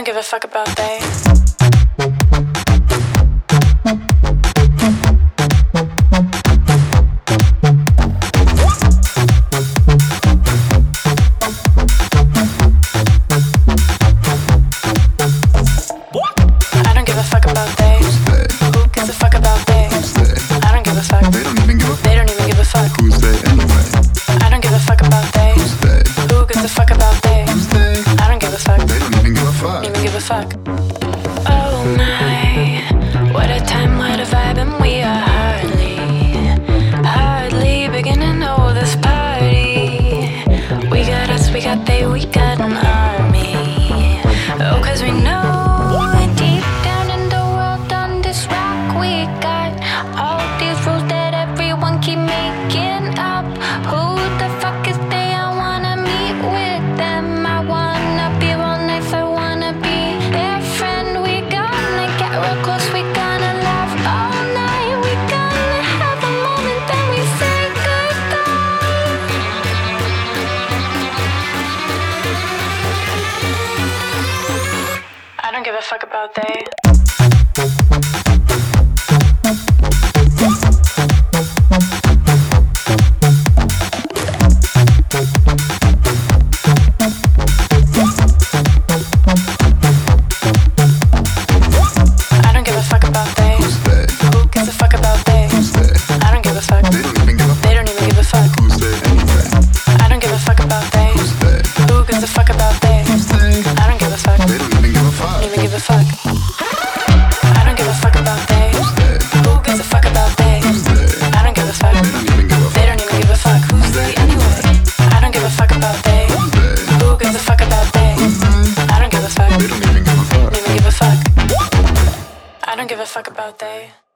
give a fuck about they. I don't give a fuck about they. Who gives a fuck about they? I don't give a fuck. They don't even give a fuck. They don't even give a fuck. Who's they anyway? I don't give a fuck about they. Who's they? Who gives a fuck about they? Who's they? I don't give a fuck. They don't even give a fuck. Don't even give a fuck. Oh my, what a time, what a vibe, and we are hardly beginning to know this party. We got us, we got they, we got an army. Oh, 'cause we know deep down in the world on this rock, we got all these rules that everyone keep making up. Who the fuck is they? I wanna meet with them. I wanna be real nice, I wanna be their friend. We gonna get real close, we gonna laugh all night. We gonna have a moment, then we say goodbye. I don't give a fuck about they. I don't give a fuck about they. Who's they? Who gives a fuck about they? Who's they? I don't give a fuck. They don't even give a fuck. They don't even give a fuck. Who's they anyway? I don't give a fuck about they. Who's they? Who gives a fuck about they? Who's they? I don't give a fuck. They don't even give a fuck. Don't even give a fuck. I don't give a fuck about they. Who's they? Who gives a fuck about they? Who's they? I don't give a fuck. They don't even give a They fuck. don't even give a fuck. Who's they anyway? I don't give a fuck about they. Who's they? Who gives a fuck about they? Who's they? I don't give a fuck. They don't even give a fuck. Don't even give a fuck. I don't give a fuck about they.